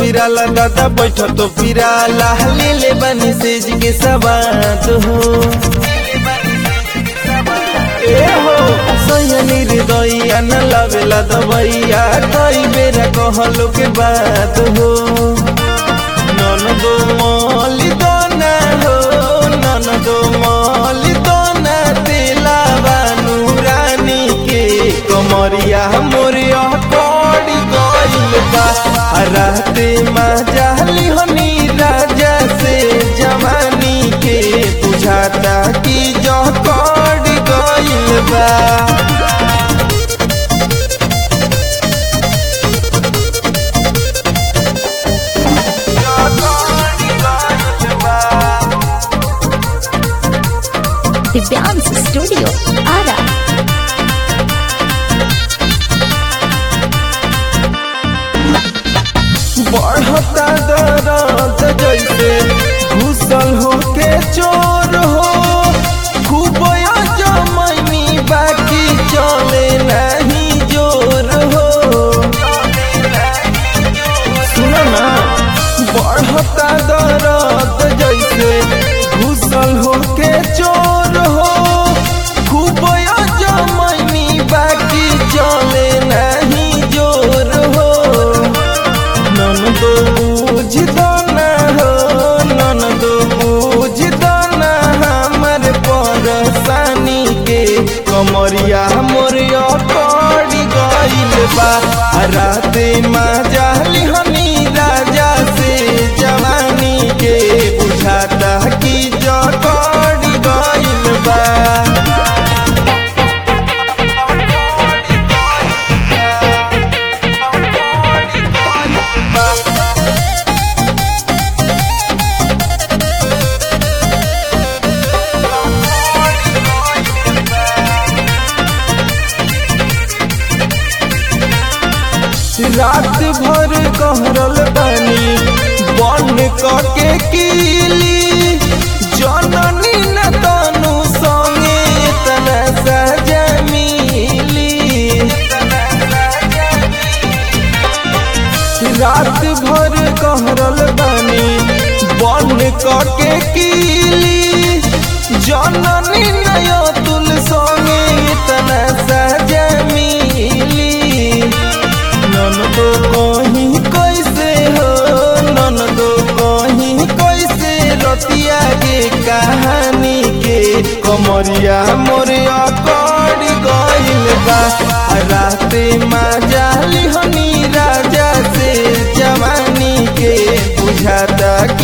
पिराला दादा बैठ तो पिराला ले ले बनी सेज के सवाद हो ए हो सैया निर्दया न लावेला दवैया कई बेरा कहलो के बात हो ननदो मौली दोना हो ननदो मौली दोना तेला बानू रानी के कमरिया मोरिया कोड़ी गइल बा राते माजाली हनी राजा से जवानी के बुझाता कि जो कोड़ी गइल बा दिव्यांश स्टूडियो आरा। बढ़ता दर्द जैसे घुसल हो के चोर हो खूब जमनी बाकी चले नहीं जोर हो सुनो ना बढ़ता दर्द जैसे घुसल हो के चोर हो खूब जमनी बाकी चले नहीं जोर हो ननदो बुझदो ना हो ननदो बुझदो ना हमर परेशानी के कमरिया मोरिया पड़ी गइल बा राते माजाली हनी राजा से जवानी के बुझाता कि जो पड़ी गइल बा रात भर कहरल बानी बन के कीली जननी न तनु संगे तना सजा मिली रात भर कहरल बानी बन के कीली जननी नयो तुल संगे तना सजा मिली ननदो कहीं कैसे हो ननदो कहीं कैसे रतिया के कहानी के कमरिया मोरिया कड़ी गइल बा राते माजाली हनी राजा से जवानी के बुझाता